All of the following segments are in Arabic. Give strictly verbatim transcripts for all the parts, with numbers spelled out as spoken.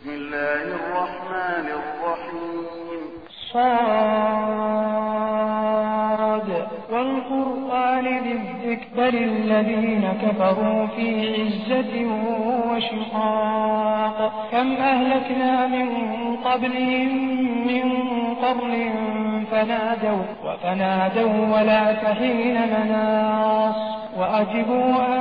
بسم الله الرحمن الرحيم. صاد والقرآن ذي الذكر بل الذين كفروا في عزة وشقاق كم أهلكنا من قبلهم من قرن فنادوا وفنادوا ولا تحين مناص وأجبوا أن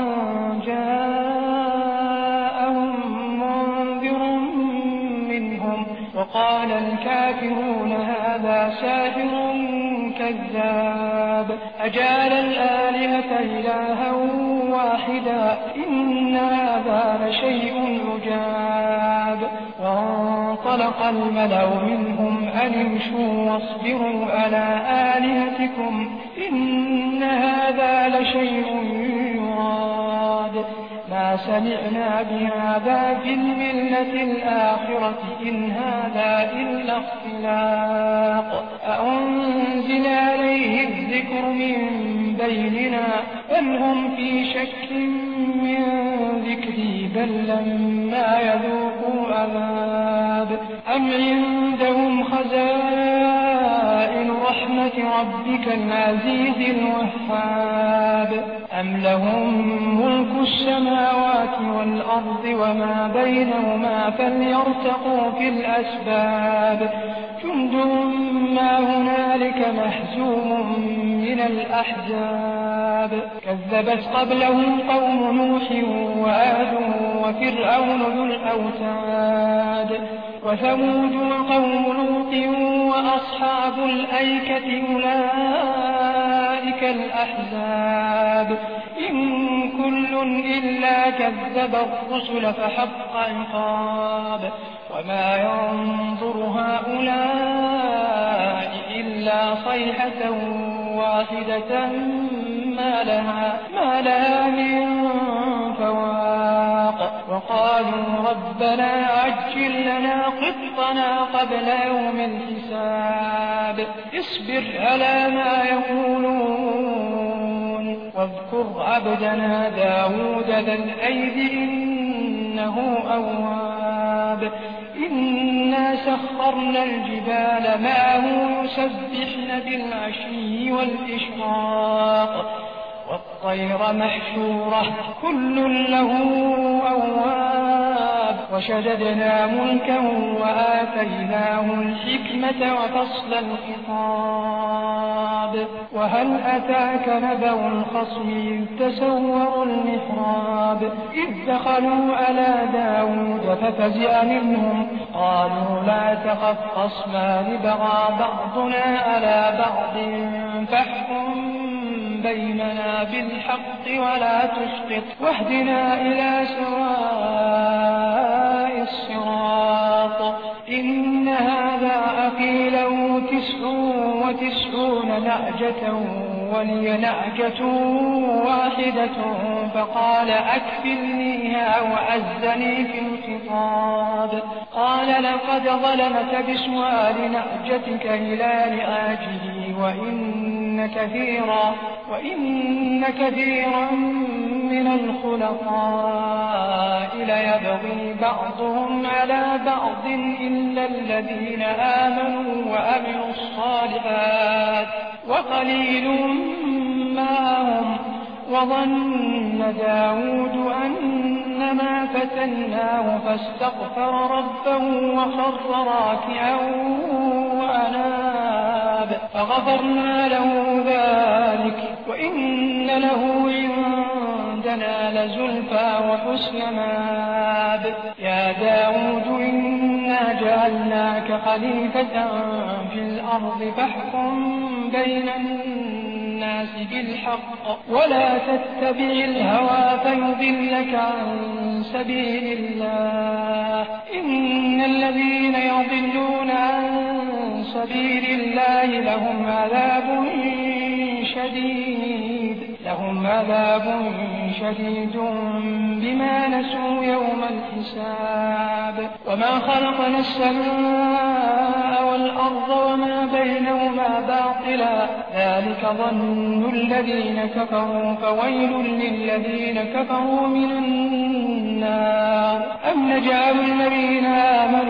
جاءهم منذر منهم وقال الكافرون هذا ساحر كذاب أجعل الآلهة إلها واحدا إن هذا لشيء عجاب وانطلق الملأ منهم أن امشوا واصبروا على آلهتكم إن هذا لشيء يراد ما سمعنا بهذا في الملة الآخرة إن هذا إلا اختلاق أأنزل عليه الذكر من بيننا بل هم في شك من ذكري بل لما يذوقوا عذاب أم عندهم خزائن رحمة ربك العزيز الوهاب أم لهم ملك السماوات والأرض وما بينهما فليرتقوا في الأسباب جند ما هنالك محزوم من الأحزاب كذبت قبلهم قوم نوح وعاد وفرعون ذو الأوتاد وثمود وقوم لوط وأصحاب الأيكة أولئك الأحزاب إن كل إلا كذب الرسل فحق عقاب وما ينظر هؤلاء إلا صيحة واحدة ما لها, ما لها من فواق وقالوا ربنا عجل لنا قطنا قبل يوم الحساب اصبر على ما يقولون واذكر عبدنا داود ذا الأيد إنه أواب إنا سخرنا الجبال معه يسبحن بالعشي والإشراق والطير محشورة كل له أواب وشددنا ملكه وآتيناه الحكمة وفصل الخطاب وهل أتاك نبأ الخصم إذ تسوروا المحراب إذ دخلوا على داود ففزع منهم قالوا لا تخف خصمان بغى بعضنا على بعض فاحكم بيننا بالحق ولا تشطط واهدنا إلى سواء الصراط إن هذا أخي له تسع وتسعون نعجة ولي نعجة واحدة فقال أكفلنيها وعزني في الخطاب قال لقد ظلمك بسؤال نعجتك إلى نعاجه وإن كثيرا وإن كثيرا من الخلطاء ليبغي بعضهم على بعض إلا الذين آمنوا وعملوا الصالحات وقليل ما هم وظن داود أنما فتناه فاستغفر ربه وخر راكعا وأناب فغفرنا له ذلك وإن له عندنا لزلفى وحسن مآب يا داود إنا جعلناك خليفة في الأرض فاحكم بين الناس بالحق ولا تتبع الهوى فيضلك عن سبيل الله إن الذين يضلون عن سبيل الله لهم عذاب شديد لهم عذاب شديد بما نسوا يوم الحساب وما خلقنا السماء والأرض وما بينهما باطلا ذلك ظن الذين كفروا فويل للذين كفروا من النار أم نجعل الذين آمنوا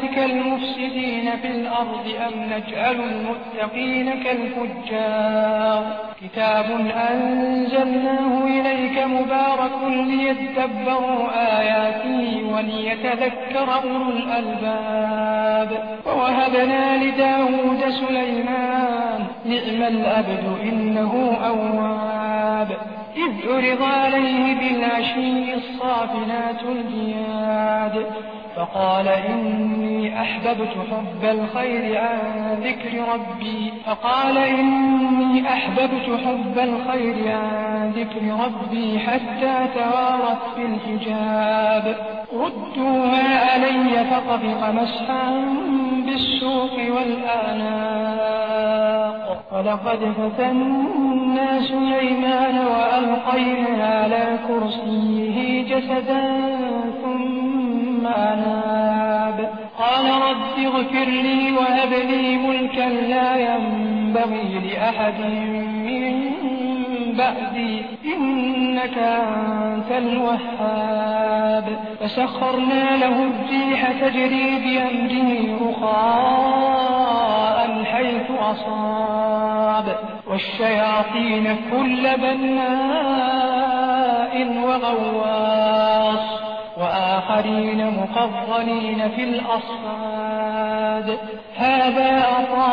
كالمفسدين في الأرض أم نجعل المتقين كالفجار كتاب أنزلناه إليك مبارك ليدبروا آياته وليتذكر أولو الألباب ووهبنا لداود سليمان نعم العبد إنه أواب إذ عرض عليه بالعشي الصافنات الجياد فقال إني أحببت حب الخير عن ذكر ربي فقال إني أحببت حب الخير عن ذكر ربي حتى توارت في الحجاب ردوها علي فطفق مسحا بالسوق والأعناق ولقد فتنا سليمان وألقينا على كرسيه جسدا ثم أناب قال رب اغفر لي وهب لي ملكا لا ينبغي لأحد من بعدي إنك أنت الوهاب فسخرنا له الريح تجري بأمره رخاء حيث أصاب والشياطين كل بناء وغواص وآخرين مقرنين في الأصفاد هذا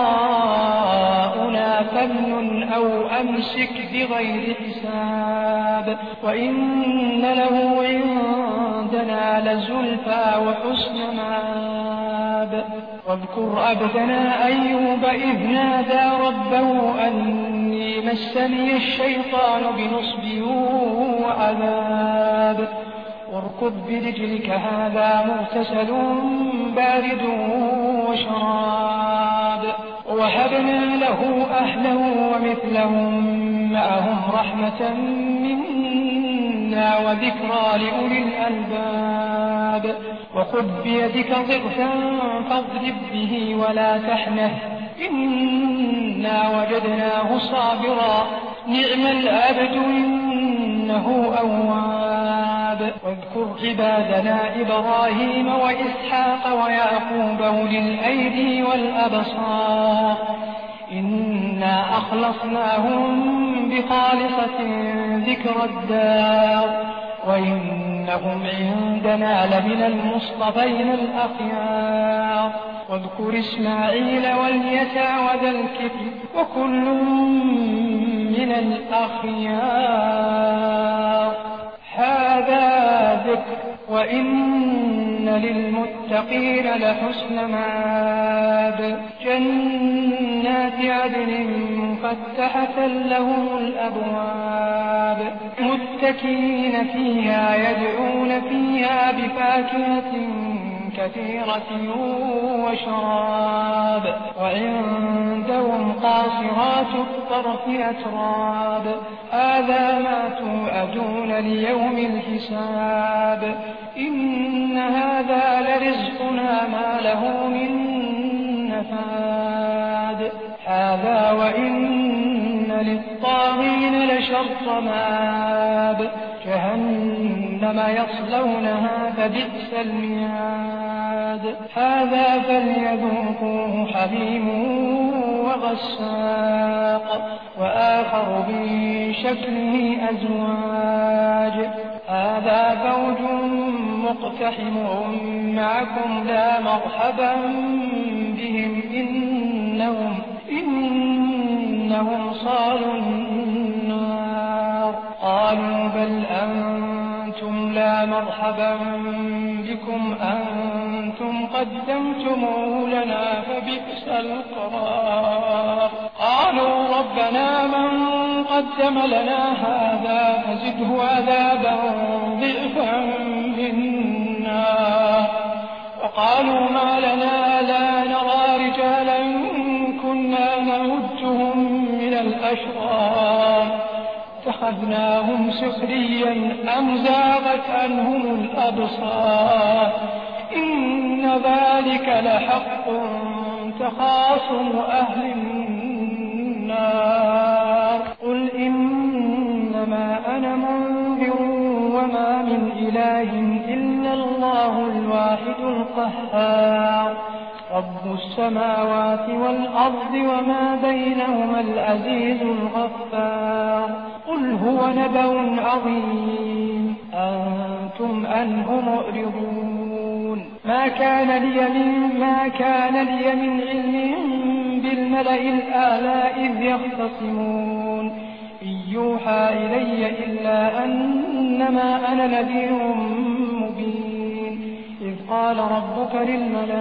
عطاؤنا فامنن أو أمسك بغير حساب وإن له عندنا لزلفى وحسن مآب واذكر عبدنا أيوب إذ نادى ربه أني مسني الشيطان بنصب وعذاب واركض برجلك هذا مغتسل بارد وشراب ووهبنا له أهله ومثلهم معهم رحمة منا وذكرى لأولي الألباب وخذ بيدك ضغثا فاضرب به ولا تحنث إنا وجدناه صابرا نعم العبد إنه أواب واذكر عبادنا إبراهيم وإسحاق ويعقوب أولي الأيدي والأبصار إنا أخلصناهم بخالصة ذكر الدار وإنهم عندنا لمن المصطفين الأخيار واذكر إسماعيل واليسع وذا الكفل وكل من الأخيار هذا ذكر وإن للمتقين لحسن مآب جنات عدن مفتحة لهم الأبواب متكئين فيها يدعون فيها بفاكهة كثيرة وشراب وعندهم قاصرات الطرف أتراب هذا ما توعدون ليوم الحساب إن هذا لرزقنا ما له من نفاد هذا وإن للطاغين لشر مآب جهنم يصلونها فبئس المهاد هذا فليذوقوه حميم وغساق وآخر من شكله أزواج هذا فوج مقتحم معكم لا مرحبا بهم إنهم إنهم صالوا النار قالوا بل أنتم لا مرحبا بكم أنتم قدمتموه لنا فبئس القرار قالوا ربنا من قدم لنا هذا فزده عذابا ضعفا في النار وقالوا ما لنا لا نرى رجالا كنا نعدهم من الأشرار اتخذناهم سخريا أم زاغت عنهم الأبصار إن ذلك لحق تخاصم أهل النار قل إنما أنا منذر وما من إله إلا أنا الله الواحد القهار رب السماوات والأرض وما بينهما العزيز الغفار قل هو نبأ عظيم أنتم عنه معرضون ما كان لي من ما كان لي من علم بالملأ الأعلى إذ يختصمون إن يوحى إلي إلا أنما أنا نذير مبين إذ قال ربك للملائكة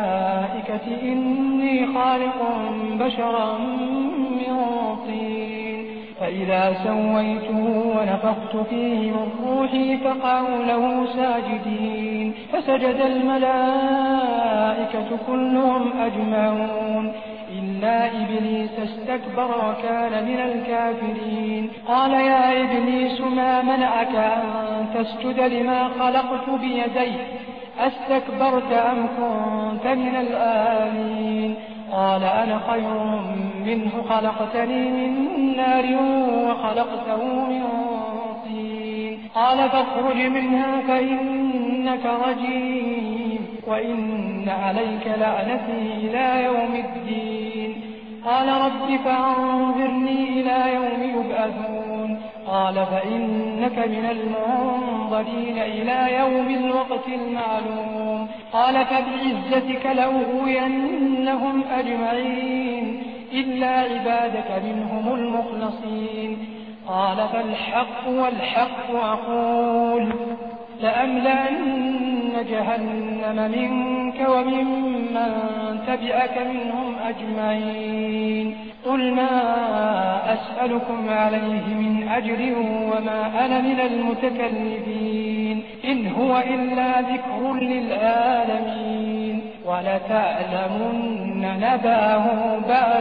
إني خالق بشرا من طين فإذا سويته ونفخت فيه من روحي فقعوا له ساجدين فسجد الملائكة كلهم أجمعون إلا إبليس استكبر وكان من الكافرين قال يا إبليس ما منعك أن تسجد لما خلقت بيدي أستكبرت أم كنت من العالين قال أنا خير منه خلقتني من نار وخلقته من طين قال فاخرج منها فإنك رجيم وإن عليك لعنتي إلى يوم الدين قال رب فأنظرني إلى يوم يبعثون قال فإنك من المنظرين إلى يوم الوقت المعلوم قال فبعزتك لأغوينهم أجمعين إلا عبادك منهم المخلصين قال فالحق والحق أقول لأملأن جهنم منك وممن تبعك منهم أجمعين قل ما أسألكم عليه من أجر وما أنا من المتكلفين إن هو إلا ذكر للعالمين ولتعلمن نبأه بعد